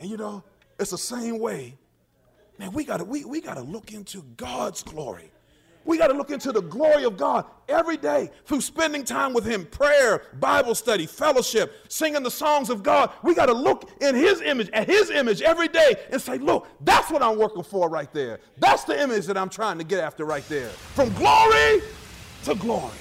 And it's the same way. Man, we gotta look into God's glory. We got to look into the glory of God every day through spending time with him, prayer, Bible study, fellowship, singing the songs of God. We got to look in his image, at his image every day and say, look, that's what I'm working for right there. That's the image that I'm trying to get after right there. From glory to glory.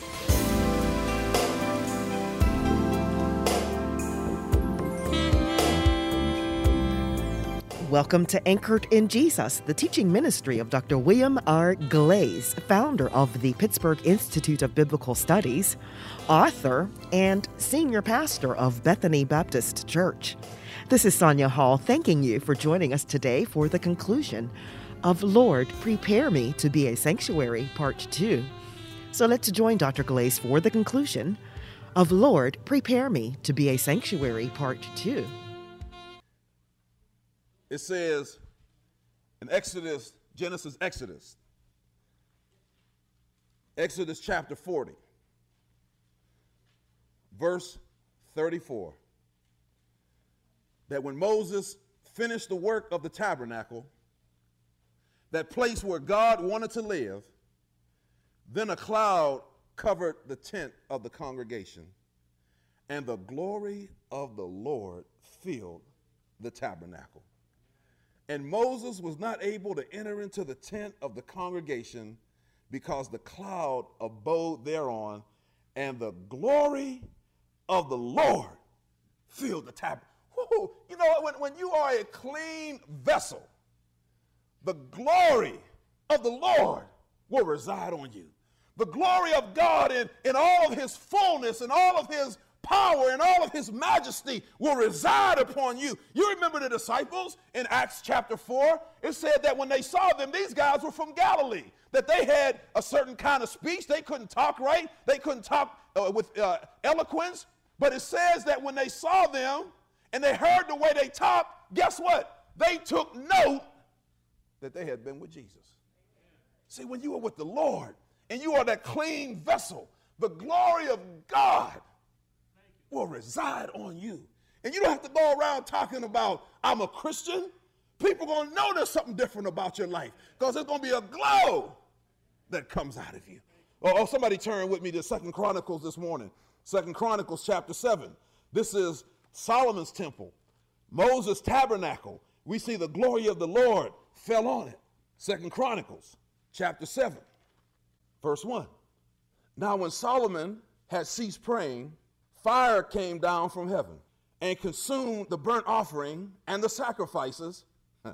Welcome to Anchored in Jesus, the teaching ministry of Dr. William R. Glaze, founder of the Pittsburgh Institute of Biblical Studies, author, and senior pastor of Bethany Baptist Church. This is Sonia Hall thanking you for joining us today for the conclusion of Lord, Prepare Me to Be a Sanctuary, Part 2. So let's join Dr. Glaze for the conclusion of Lord, Prepare Me to Be a Sanctuary, Part 2. It says in Genesis chapter 40, verse 34, that when Moses finished the work of the tabernacle, that place where God wanted to live, then a cloud covered the tent of the congregation, and the glory of the Lord filled the tabernacle. And Moses was not able to enter into the tent of the congregation because the cloud abode thereon, and the glory of the Lord filled the tabernacle. When you are a clean vessel, the glory of the Lord will reside on you. The glory of God in all of his fullness and all of his power and all of his majesty will reside upon you. You remember the disciples in Acts chapter 4? It said that when they saw them, these guys were from Galilee, that they had a certain kind of speech. They couldn't talk right. They couldn't talk with eloquence. But it says that when they saw them and they heard the way they talked, guess what? They took note that they had been with Jesus. See, when you are with the Lord and you are that clean vessel, the glory of God will reside on you. And you don't have to go around talking about, I'm a Christian. People are going to know there's something different about your life because there's going to be a glow that comes out of you. Oh, somebody turn with me to 2 Chronicles this morning. 2 Chronicles chapter 7. This is Solomon's temple, Moses' tabernacle. We see the glory of the Lord fell on it. 2 Chronicles chapter 7, verse 1. Now when Solomon had ceased praying, fire came down from heaven and consumed the burnt offering and the sacrifices,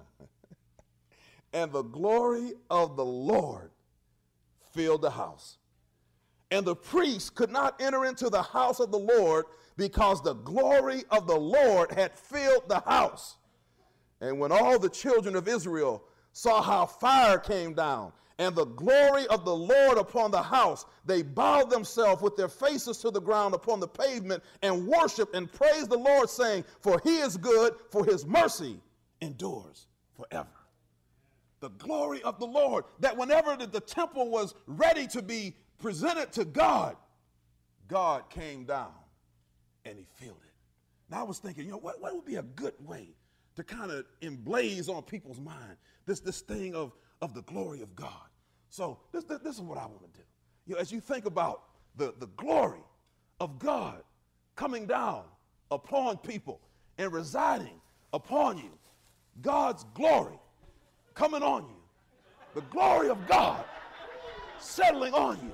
and the glory of the Lord filled the house. And the priests could not enter into the house of the Lord because the glory of the Lord had filled the house. And when all the children of Israel saw how fire came down and the glory of the Lord upon the house, they bowed themselves with their faces to the ground upon the pavement and worshiped and praised the Lord, saying, for he is good, for his mercy endures forever. The glory of the Lord, that whenever the temple was ready to be presented to God, God came down and he filled it. Now I was thinking, what would be a good way to kind of emblaze on people's mind this thing of the glory of God. So this is what I want to do. As you think about the glory of God coming down upon people and residing upon you, God's glory coming on you, the glory of God settling on you.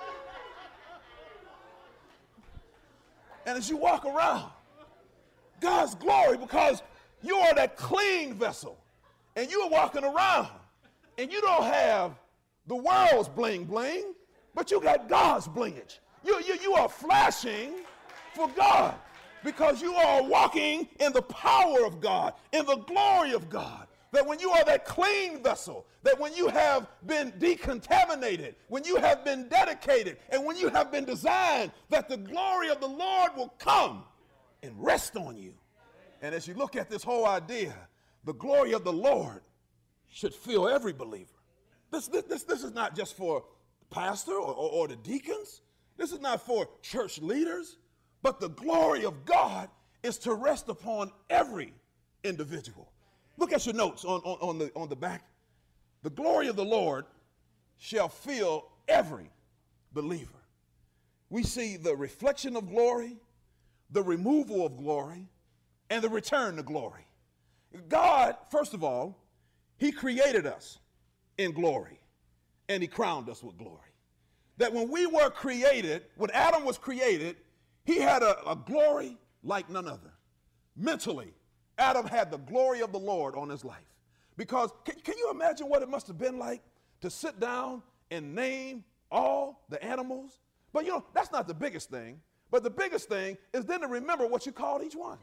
And as you walk around, God's glory, because you are that clean vessel, and you are walking around, and you don't have the world's bling bling, but you got God's blingage. You are flashing for God because you are walking in the power of God, in the glory of God. That when you are that clean vessel, that when you have been decontaminated, when you have been dedicated, and when you have been designed, that the glory of the Lord will come and rest on you. And as you look at this whole idea, the glory of the Lord should fill every believer. This is not just for the pastor or the deacons. This is not for church leaders. But the glory of God is to rest upon every individual. Look at your notes on the back. The glory of the Lord shall fill every believer. We see the reflection of glory, the removal of glory, and the return to glory. God, first of all, he created us in glory, and he crowned us with glory. That when we were created, when Adam was created, he had a glory like none other. Mentally, Adam had the glory of the Lord on his life. Because can you imagine what it must have been like to sit down and name all the animals? But you know, that's not the biggest thing. But the biggest thing is then to remember what you called each one.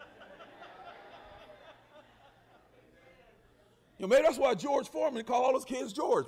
You know, maybe that's why George Foreman called all his kids George.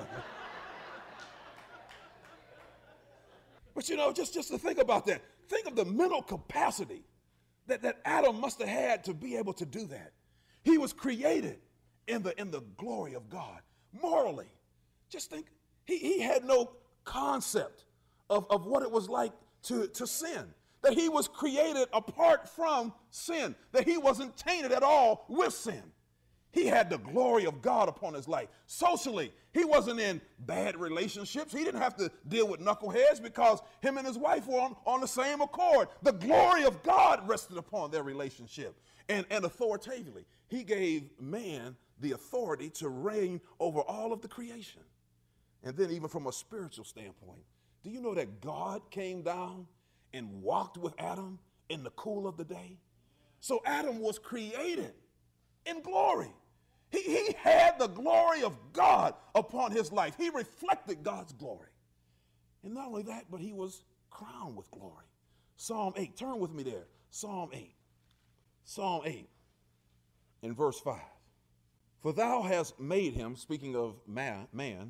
But you know, just to think about that. Think of the mental capacity that Adam must have had to be able to do that. He was created in the glory of God. Morally, just think, he had no concept of what it was like to sin. That he was created apart from sin. That he wasn't tainted at all with sin. He had the glory of God upon his life. Socially, he wasn't in bad relationships. He didn't have to deal with knuckleheads because him and his wife were on the same accord. The glory of God rested upon their relationship. And authoritatively, he gave man the authority to reign over all of the creation. And then even from a spiritual standpoint, do you know that God came down and walked with Adam in the cool of the day? So Adam was created in glory. He had the glory of God upon his life. He reflected God's glory. And not only that, but he was crowned with glory. Psalm 8, turn with me there. Psalm 8. Psalm 8 in verse 5. For thou hast made him, speaking of man,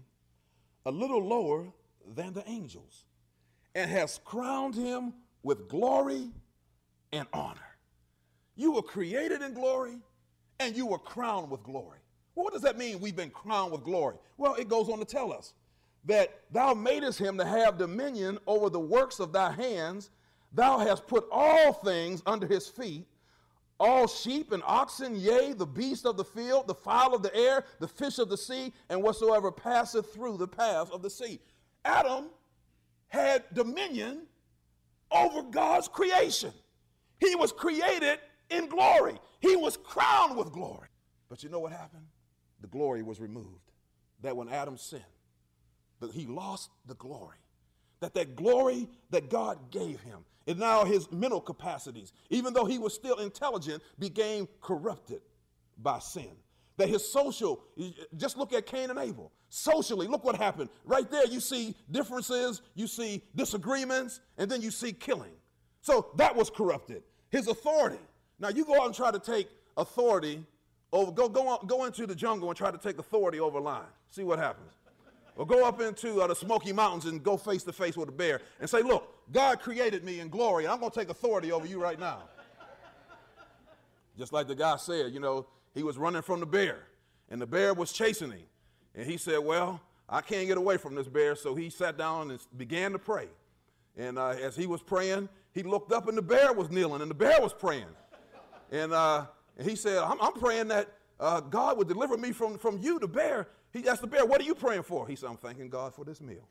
a little lower than the angels, and hast crowned him with glory and honor. You were created in glory, and you were crowned with glory. Well, what does that mean, we've been crowned with glory? Well, it goes on to tell us that thou madest him to have dominion over the works of thy hands. Thou hast put all things under his feet, all sheep and oxen, yea, the beast of the field, the fowl of the air, the fish of the sea, and whatsoever passeth through the paths of the sea. Adam had dominion over God's creation. He was created in glory. He was crowned with glory. But you know what happened? The glory was removed. That when Adam sinned, that he lost the glory. That glory that God gave him, and now his mental capacities, even though he was still intelligent, became corrupted by sin. That his social, just look at Cain and Abel. Socially, look what happened. Right there you see differences, you see disagreements, and then you see killing. So that was corrupted. His authority. Now you go out and try to take authority over, go into the jungle and try to take authority over a lion. See what happens. Or go up into the Smoky Mountains and go face to face with a bear and say, look, God created me in glory, and I'm going to take authority over you right now. Just like the guy said, you know, he was running from the bear, and the bear was chasing him. And he said, well, I can't get away from this bear, so he sat down and began to pray. And as he was praying, he looked up, and the bear was kneeling, and the bear was praying. And he said, I'm praying that God would deliver me from you, the bear. He asked the bear, what are you praying for? He said, I'm thanking God for this meal.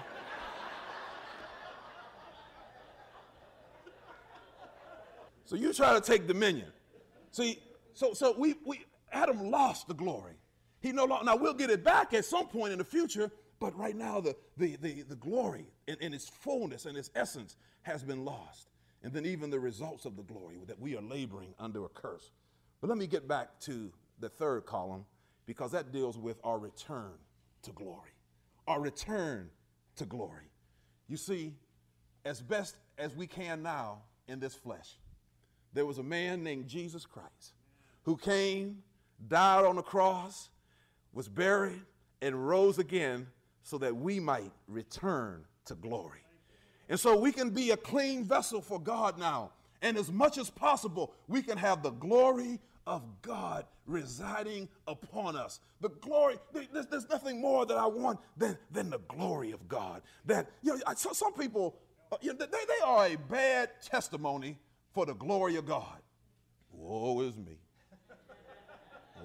So you try to take dominion. See, so we Adam lost the glory. He no longer, now we'll get it back at some point in the future, but right now the glory in its fullness and its essence has been lost. And then even the results of the glory, that we are laboring under a curse. But let me get back to the third column, because that deals with our return to glory. Our return to glory. You see, as best as we can now in this flesh, there was a man named Jesus Christ who came, died on the cross, was buried, and rose again so that we might return to glory. And so we can be a clean vessel for God now. And as much as possible, we can have the glory of God residing upon us. The glory, there's nothing more that I want than the glory of God. That, you know, some people, you know, they are a bad testimony for the glory of God. Woe is me.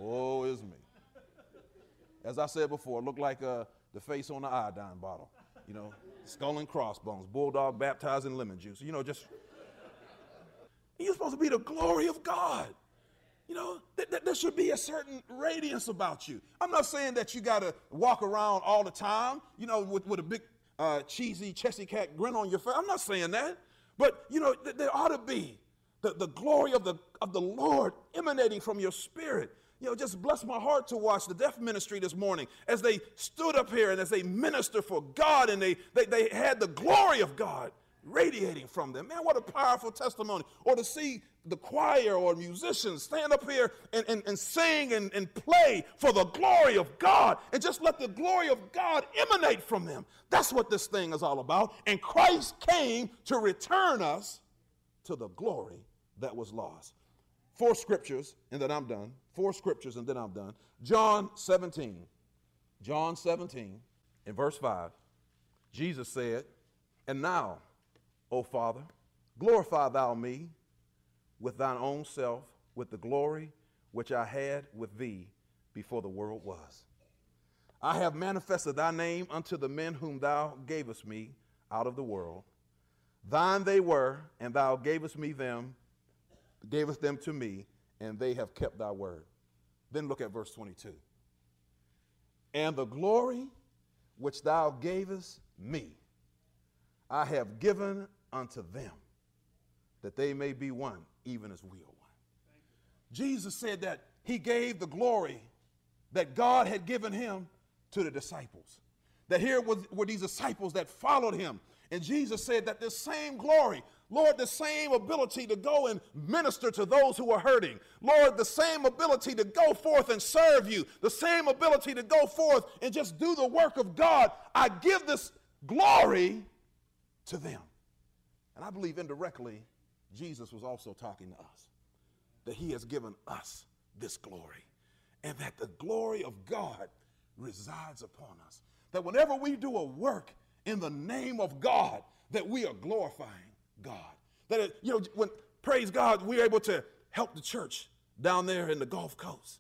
Woe is me. As I said before, it looked like the face on the iodine bottle. You know, skull and crossbones, bulldog baptized in lemon juice. You know, just, you're supposed to be the glory of God. You know, there should be a certain radiance about you. I'm not saying that you got to walk around all the time, you know, with a big cheesy chessy cat grin on your face. I'm not saying that. But, you know, there ought to be the glory of the Lord emanating from your spirit. You know, just bless my heart to watch the deaf ministry this morning as they stood up here and as they ministered for God and they had the glory of God radiating from them. Man, what a powerful testimony. Or to see the choir or musicians stand up here and sing and play for the glory of God and just let the glory of God emanate from them. That's what this thing is all about. And Christ came to return us to the glory that was lost. 4 scriptures and then I'm done. 4 scriptures and then I'm done. John 17 in verse 5, Jesus said, "And now, O Father, glorify thou me with thine own self, with the glory which I had with thee before the world was. I have manifested thy name unto the men whom thou gavest me out of the world. Thine they were, and thou gavest them to me, and they have kept thy word." Then look at verse 22. "And the glory which thou gavest me, I have given unto them, that they may be one, even as we are one." Jesus said that he gave the glory that God had given him to the disciples. That here were these disciples that followed him. And Jesus said that this same glory, Lord, the same ability to go and minister to those who are hurting. Lord, the same ability to go forth and serve you. The same ability to go forth and just do the work of God. I give this glory to them. And I believe indirectly, Jesus was also talking to us. That he has given us this glory. And that the glory of God resides upon us. That whenever we do a work in the name of God, that we are glorifying God. That, when, praise God, we're able to help the church down there in the Gulf Coast.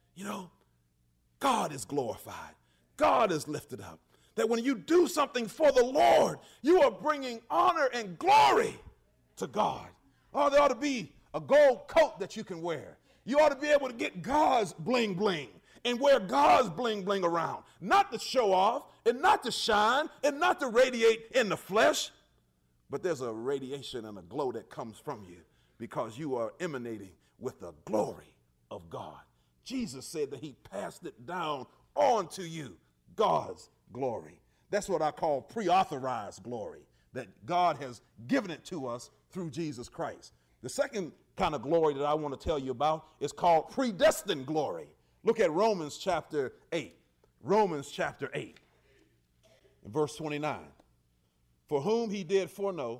God is glorified. God is lifted up. That when you do something for the Lord, you are bringing honor and glory to God. Oh, there ought to be a gold coat that you can wear. You ought to be able to get God's bling bling and wear God's bling bling around. Not to show off and not to shine and not to radiate in the flesh, but there's a radiation and a glow that comes from you because you are emanating with the glory of God. Jesus said that he passed it down on to you, God's glory. That's what I call pre-authorized glory, that God has given it to us through Jesus Christ. The second kind of glory that I want to tell you about is called predestined glory. Look at Romans chapter 8. Romans chapter 8, verse 29. "For whom he did foreknow,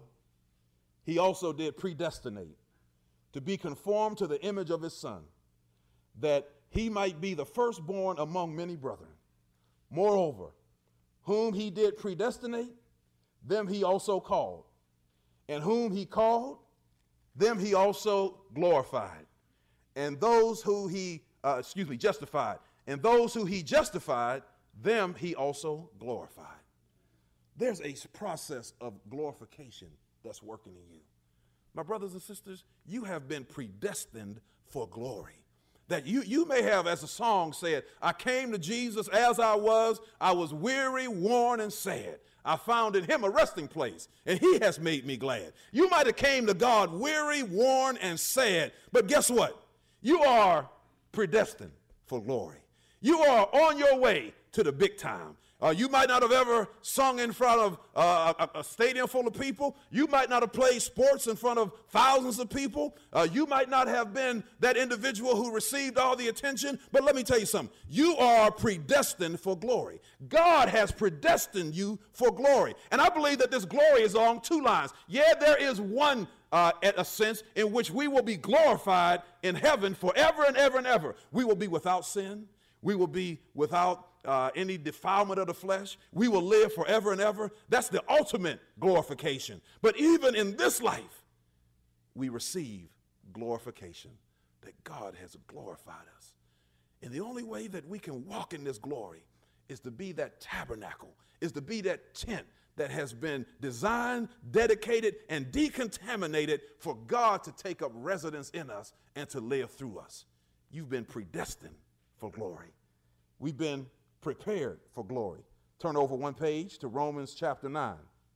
he also did predestinate, to be conformed to the image of his Son, that he might be the firstborn among many brethren. Moreover, whom he did predestinate, them he also called. And whom he called, them he also glorified. And those who he, justified. And those who he justified, them he also glorified." There's a process of glorification that's working in you. My brothers and sisters, you have been predestined for glory. That you may have, as the song said, "I came to Jesus as I was weary, worn, and sad. I found in him a resting place, and he has made me glad." You might have came to God weary, worn, and sad, but guess what? You are predestined for glory. You are on your way to the big time. You might not have ever sung in front of a stadium full of people. You might not have played sports in front of thousands of people. You might not have been that individual who received all the attention. But let me tell you something. You are predestined for glory. God has predestined you for glory. And I believe that this glory is along 2 lines. Yeah, there is one at a sense in which we will be glorified in heaven forever and ever and ever. We will be without sin. We will be without any defilement of the flesh. We will live forever and ever. That's the ultimate glorification. But even in this life, we receive glorification, that God has glorified us. And the only way that we can walk in this glory is to be that tabernacle, is to be that tent that has been designed, dedicated, and decontaminated for God to take up residence in us and to live through us. You've been predestined for glory. We've been prepared for glory. Turn over one page to Romans chapter 9.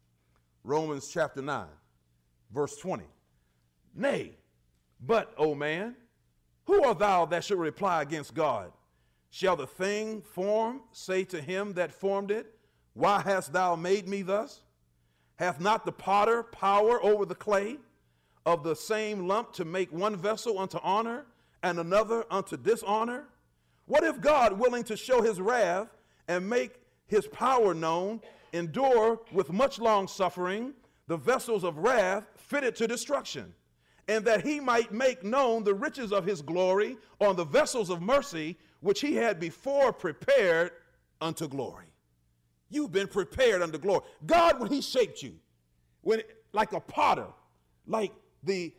Romans chapter 9, verse 20. Nay, but, O man, who art thou that should reply against God? Shall the thing formed say to him that formed it, why hast thou made me thus? Hath not the potter power over the clay of the same lump to make one vessel unto honor and another unto dishonor? What if God, willing to show his wrath and make his power known, endure with much long suffering the vessels of wrath fitted to destruction, and that he might make known the riches of his glory on the vessels of mercy, which he had before prepared unto glory? You've been prepared unto glory. God, when he shaped you, like a potter, like the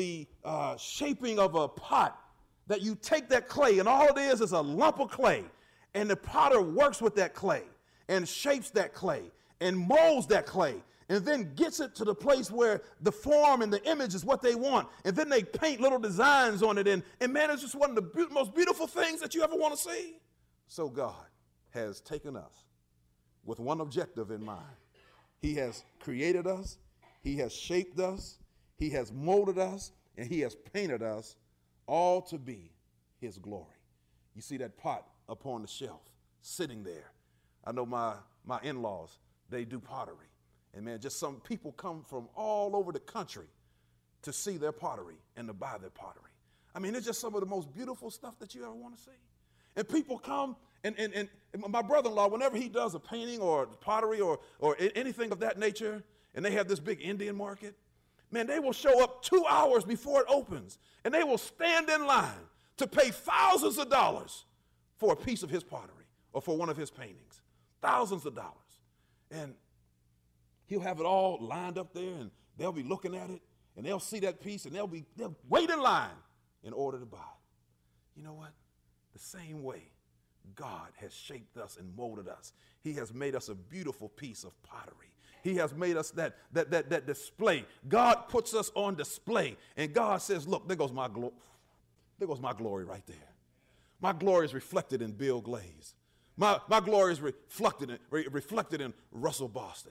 shaping of a pot, that you take that clay, and all it is a lump of clay, and the potter works with that clay and shapes that clay and molds that clay, and then gets it to the place where the form and the image is what they want. And then they paint little designs on it. And man, it's just one of the most beautiful things that you ever want to see. So God has taken us with one objective in mind. He has created us. He has shaped us. He has molded us. And he has painted us all to be his glory. You see that pot upon the shelf sitting there. I know my in-laws, they do pottery. And man, just some people come from all over the country to see their pottery and to buy their pottery. I mean, it's just some of the most beautiful stuff that you ever want to see. And people come, and my brother-in-law, whenever he does a painting or pottery or anything of that nature, and they have this big Indian market, man, they will show up 2 hours before it opens, and they will stand in line to pay thousands of dollars for a piece of his pottery or for one of his paintings. Thousands of dollars. And he'll have it all lined up there, and they'll be looking at it, and they'll see that piece, and they'll wait in line in order to buy it. You know what? The same way God has shaped us and molded us. He has made us a beautiful piece of pottery. He has made us that display. God puts us on display, and God says, look, there goes my glory. There goes my glory right there. My glory is reflected in Bill Glaze. My glory is reflected in Russell Boston.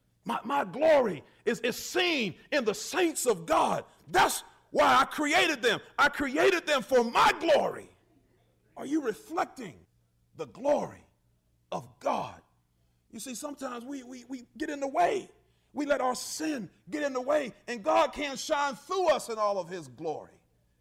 My glory is seen in the saints of God. That's why I created them. I created them for my glory. Are you reflecting the glory of God? You see, sometimes we get in the way. We let our sin get in the way, and God can't shine through us in all of his glory.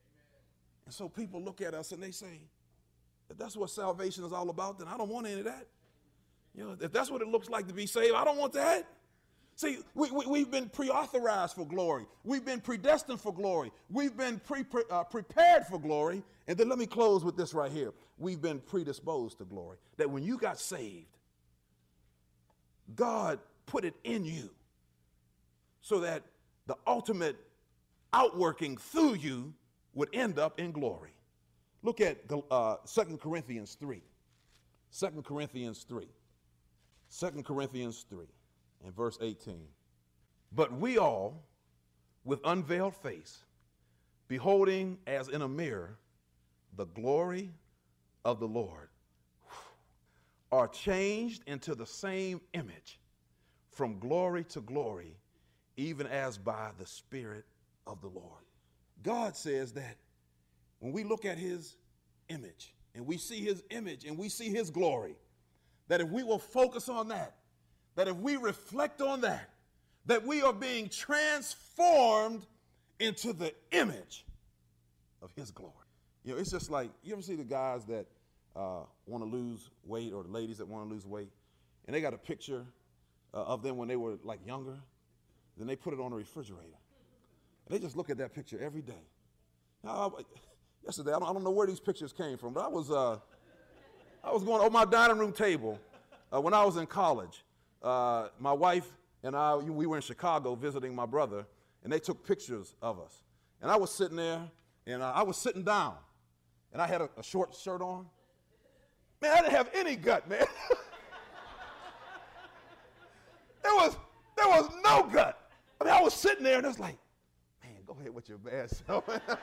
And so people look at us and they say, if that's what salvation is all about, then I don't want any of that. You know, if that's what it looks like to be saved, I don't want that. See, we've been pre-authorized for glory. We've been predestined for glory. We've been prepared for glory. And then let me close with this right here. We've been predisposed to glory. That when you got saved, God put it in you so that the ultimate outworking through you would end up in glory. Look at 2 Corinthians 3. 2 Corinthians 3. 2 Corinthians 3 and verse 18. But we all, with unveiled face, beholding as in a mirror the glory of the Lord, are changed into the same image from glory to glory, even as by the Spirit of the Lord. God says that when we look at his image and we see his image and we see his glory, that if we will focus on that if we reflect on that we are being transformed into the image of his glory. You know, it's just like, you ever see the guys that want to lose weight, or the ladies that want to lose weight, and they got a picture of them when they were like younger, then they put it on the refrigerator. And they just look at that picture every day. Yesterday, I don't know where these pictures came from, but I was going on my dining room table when I was in college. My wife and I, we were in Chicago visiting my brother, and they took pictures of us. And I was sitting there, and I was sitting down, and I had a short shirt on, Man, I didn't have any gut, man. There was no gut. I mean, I was sitting there and it's like, man, go ahead with your bad self.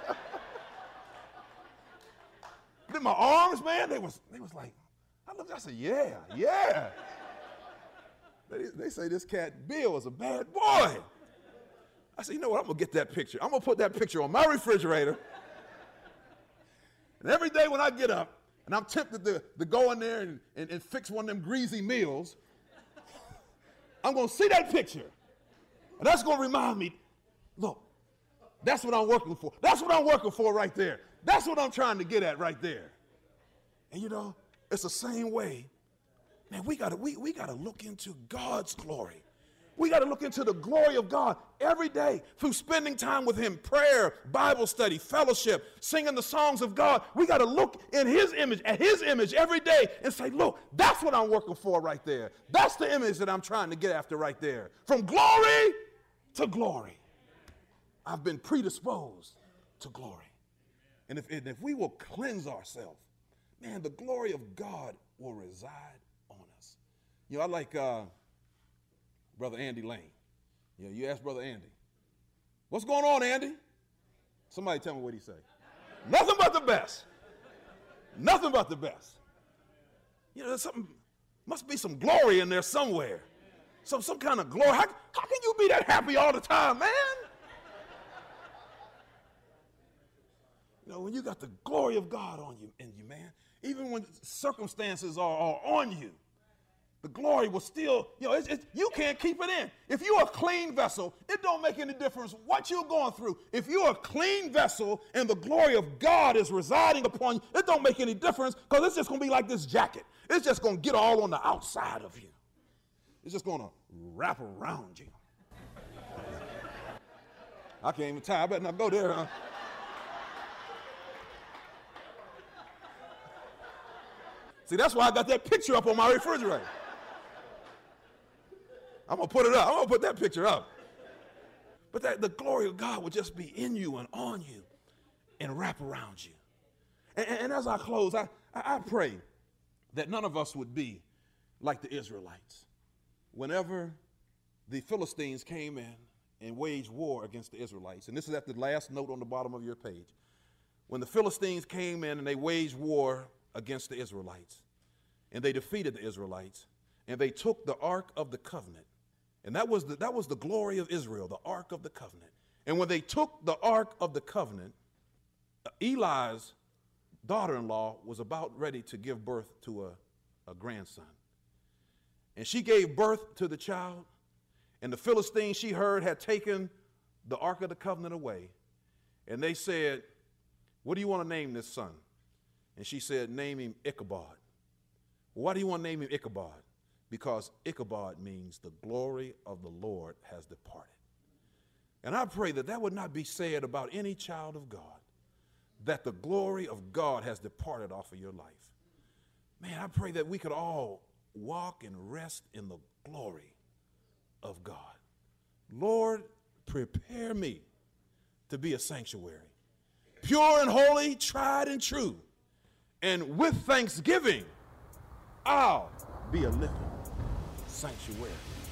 Then my arms, man, they was like, I said, yeah. They say this cat Bill is a bad boy. I said, you know what, I'm gonna get that picture. I'm gonna put that picture on my refrigerator. And every day when I get up and I'm tempted to go in there and fix one of them greasy meals, I'm gonna see that picture. And that's gonna remind me, look, that's what I'm working for. That's what I'm working for right there. That's what I'm trying to get at right there. And you know, it's the same way. Man, we gotta look into God's glory. We gotta look into the glory of God every day through spending time with him, prayer, Bible study, fellowship, singing the songs of God. We gotta look in his image, at his image every day and say, look, that's what I'm working for right there. That's the image that I'm trying to get after right there. From glory to glory. I've been predisposed to glory. And if we will cleanse ourselves, man, the glory of God will reside on us. You know, I like Brother Andy Lane. You know, you ask Brother Andy, what's going on, Andy? Somebody tell me what he say. Nothing but the best. Nothing but the best. You know, there's something, must be some glory in there somewhere. Some kind of glory. How can you be that happy all the time, man? You know, when you got the glory of God on you, man, even when circumstances are on you, the glory will still, you know, you can't keep it in. If you're a clean vessel, it don't make any difference what you're going through. If you're a clean vessel and the glory of God is residing upon you, it don't make any difference because it's just going to be like this jacket. It's just going to get all on the outside of you. It's just going to wrap around you. I can't even tie. I better not go there, huh? See, that's why I got that picture up on my refrigerator. I'm going to put it up. I'm going to put that picture up. But that the glory of God would just be in you and on you and wrap around you. And as I close, I pray that none of us would be like the Israelites. Whenever the Philistines came in and waged war against the Israelites, and this is at the last note on the bottom of your page. When the Philistines came in and they waged war against the Israelites, and they defeated the Israelites, and they took the Ark of the Covenant, and that was the glory of Israel, the Ark of the Covenant. And when they took the Ark of the Covenant, Eli's daughter-in-law was about ready to give birth to a grandson. And she gave birth to the child, and the Philistines she heard had taken the Ark of the Covenant away. And they said, what do you want to name this son? And she said, name him Ichabod. Well, why do you want to name him Ichabod? Because Ichabod means the glory of the Lord has departed. And I pray that would not be said about any child of God, that the glory of God has departed off of your life. Man, I pray that we could all walk and rest in the glory of God. Lord, prepare me to be a sanctuary, pure and holy, tried and true. And with thanksgiving, I'll be a living sanctuary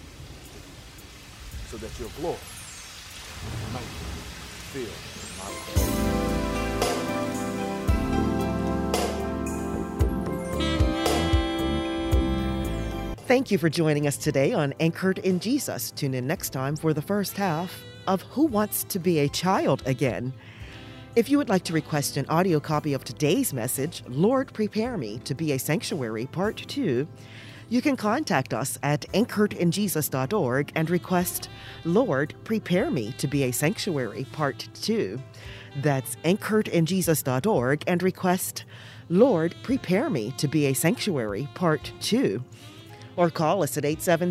so that your glory might fill my life. Thank you for joining us today on Anchored in Jesus. Tune in next time for the first half of Who Wants to Be a Child Again? If you would like to request an audio copy of today's message, Lord, Prepare Me to Be a Sanctuary, Part 2, you can contact us at anchoredinjesus.org and request, Lord, Prepare Me to Be a Sanctuary, Part 2. That's anchoredinjesus.org and request, Lord, Prepare Me to Be a Sanctuary, Part 2. Or call us at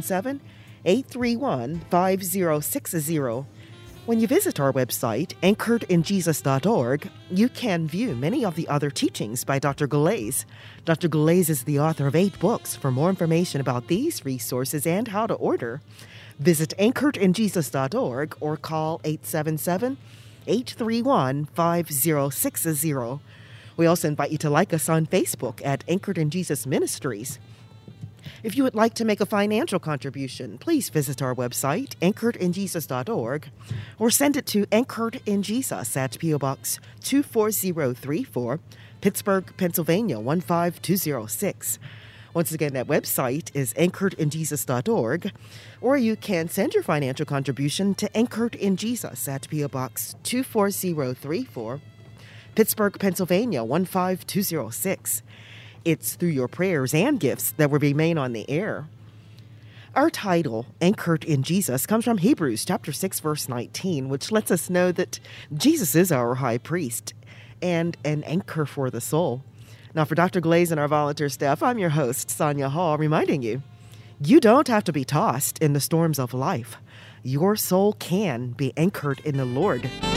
877-831-5060. When you visit our website, anchoredinjesus.org, you can view many of the other teachings by Dr. Galais. Dr. Galais is the author of 8 books. For more information about these resources and how to order, visit anchoredinjesus.org or call 877-831-5060. We also invite you to like us on Facebook at Anchored in Jesus Ministries. If you would like to make a financial contribution, please visit our website, anchoredinjesus.org, or send it to Anchored in Jesus at P.O. Box 24034, Pittsburgh, Pennsylvania 15206. Once again, that website is anchoredinjesus.org, or you can send your financial contribution to Anchored in Jesus at P.O. Box 24034, Pittsburgh, Pennsylvania 15206. It's through your prayers and gifts that will remain on the air. Our title, Anchored in Jesus, comes from Hebrews chapter 6, verse 19, which lets us know that Jesus is our high priest and an anchor for the soul. Now, for Dr. Glaze and our volunteer staff, I'm your host, Sonia Hall, reminding you, you don't have to be tossed in the storms of life. Your soul can be anchored in the Lord.